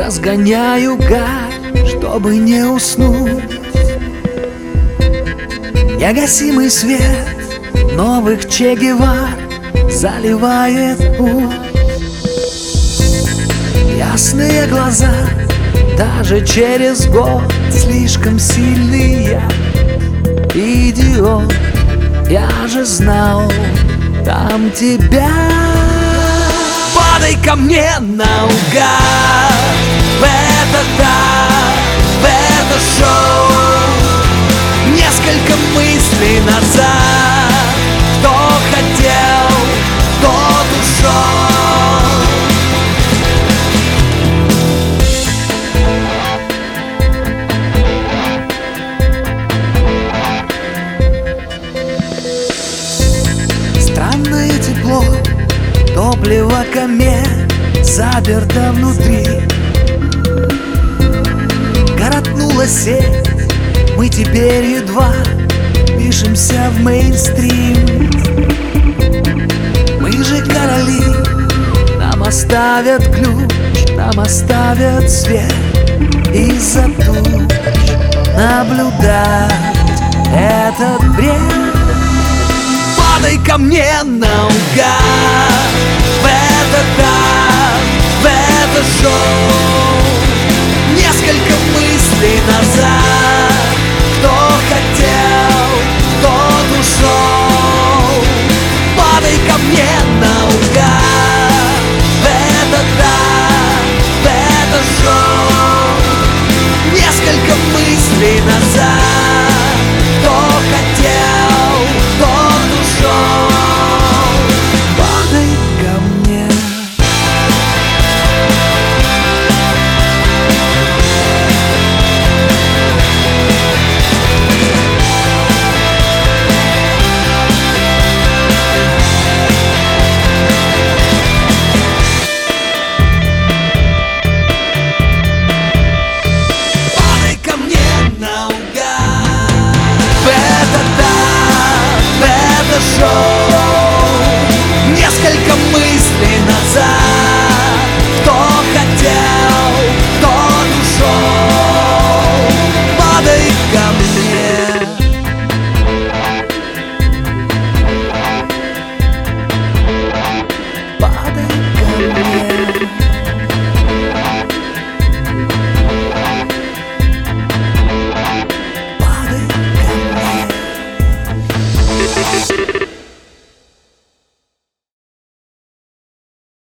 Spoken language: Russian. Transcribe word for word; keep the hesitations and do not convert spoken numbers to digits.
разгоняю гарь, чтобы не уснуть. Негасимый свет новых Че Гевар заливает путь. Ясные глаза даже через год, слишком сильный я идиот. Я же знал там тебя. Падай ко мне наугад в это так, в это шоу. Несколько мыслей назад, кто хотел, тот ушел. Странное тепло, топливо комет заперто внутри. Коротнула сеть, мы теперь едва пишемся в мейнстрим. Мы же короли, нам оставят ключ, нам оставят свет. Из-за туч наблюдать этот бред. Падай ко мне наугад в это так, в это шоу. Несколько мыслей назад, кто хотел, тот ушел. Падай ко мне наугад в это так, в это шоу. Несколько мыслей назад.